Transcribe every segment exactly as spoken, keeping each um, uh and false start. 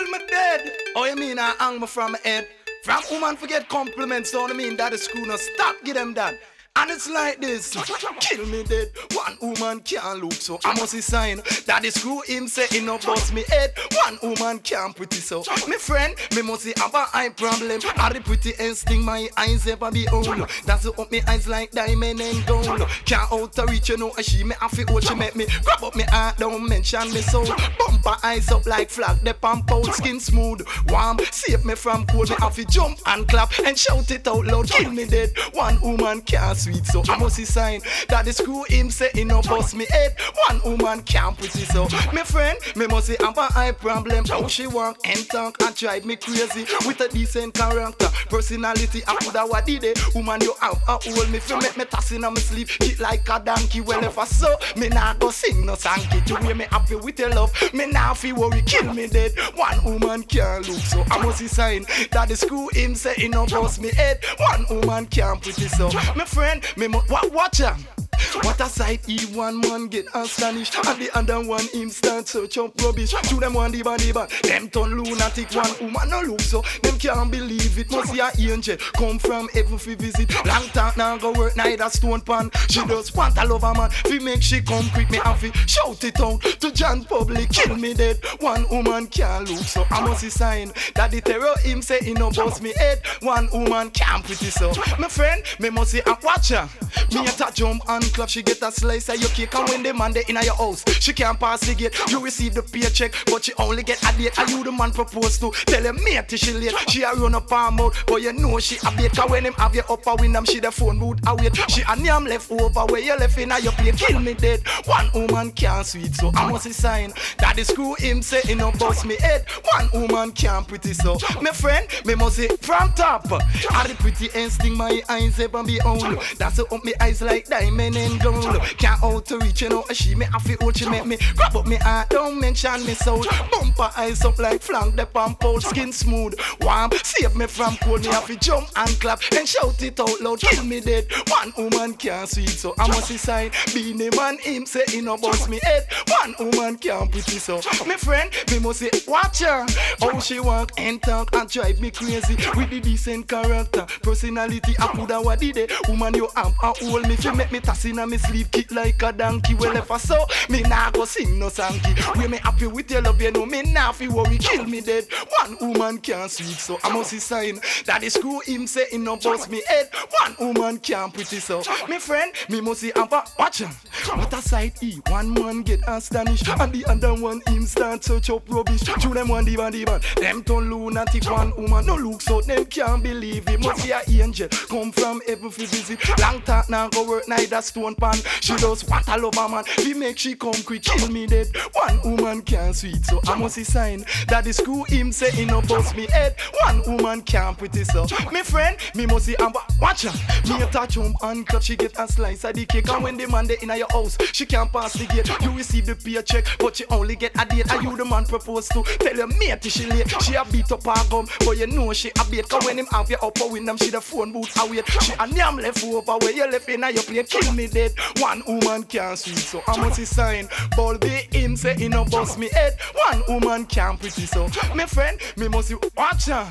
kill me dead. Oh, you mean I hang me from my head? From woman forget compliments, don't I mean that the screw no stop, give them that. And it's like this, kill me dead. One woman can't look so I must see sign that the screw him say he no bust me head. One woman can't pretty so me friend, me must see have a eye problem. Are the pretty instinct my eyes ever be old. That's what me eyes like diamond and gold. Can't out to reach you know she me have to hold she make me grab up me heart, don't mention me soul. Bumper eyes up like flag, the pump out skin smooth, warm. Save me from cold, me have to jump and clap and shout it out loud. Kill me dead. One woman can't sweet, so I must see sign that the screw him say he no bust me head. One woman can't pretty so me friend, me must say have a eye problem. How she walk and talk and drive me crazy with a decent character, personality. I coulda what did it. Woman you have a hold me fi make me toss in on me sleep, kick like a donkey. Well if I so, me nah go sing no song. Get you way me happy with your love. Me nah fi worry, kill me dead. One woman can't look so I must see sign that the screw him say he no bust me head. One woman can't pretty so me friend. Me mo- wa- watch ya. What a sight, he one man get astonished, and the other one him start search up rubbish. To them one the body but them turn lunatic. One woman no look so, them can't believe it. Must see a angel come from heaven fi visit. Long time now go work neither stone pan. She just want a lover man, fi make she come quick. Me have fi shout it out to John public, kill me dead. One woman can't look so I must see sign that the terror him say he no bust me head. One woman can't pretty so my friend, me must see a watcher. Me at a jump and clap, she get a slice of your cake. And when the man dey in your house, she can't pass the gate. You receive the paycheck, but she only get a date. And you the man propose to, tell him mate till she late. She a run up her mouth, but you know she a bait. Cause when him have you up a window, she the phone booth a wait. She a name left over where you left in your plate. Kill me dead, one woman can't sweet. So I must see sign that the screw him say he no bust me head. One woman can't pretty so my friend, me must say from top. Are the pretty instinct my eyes ever be on. That's what up me eyes like diamond and gold. Can't out to reach, you know, she me have to hold, she make me grab up me heart, don't mention me soul. Bumper eyes up like flank, the pump out, skin smooth, warm. Save me from cold, me have to jump and clap and shout it out loud, kill me dead. One woman can't sweet, so I must decide. Be the man, him say he no bust me head. One woman can't pretty, so me friend, me must say, watch her. How she walk and talk and drive me crazy with the decent character, personality. I coulda what did it. Woman you have a hold me, fi make me toss in on me sleep, kick like a donkey. Well if I so, me nah go sing no sanky. We me happy with your love, you know me nah fi worry, kill me dead. One woman can't sweet, so I must see sign that the screw him say he no bust me head. One woman can't pretty, so me friend, me must see have a watch him. What a sight he, one man get astonished, and the other one him start search up rubbish. To them one the body man, them turn lunatic. One woman no look so, them can't believe it. Must be a angel come from heaven fi visit. Long talk now go work neither stone pan. She does what a lover man, we make she come quick, kill me dead. One woman can't sweet, so I must see sign that the screw him say he no bust me head. One woman can't pretty, so me friend, me must see and watch her. Me a touch home and cut, she get a slice of the cake. And when the man dey in your house, she can't pass the gate. You receive the paycheck, but she only get a date. And you the man propose to, tell her mate till she late. She a beat up her gum, but you know she a bait. Cause when him have you up a window, she the phone booth a wait. She a name left over where you left in your plate, kill me dead. One woman can't sweet, so I must see sign. Ball be him say he no bust me head. One woman can't pretty, so me friend, me must see watch her.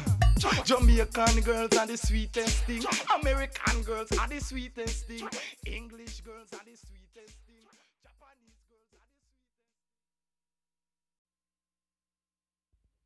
Jamaican girls are the sweetest thing. American girls are the sweetest thing. English girls are the sweetest.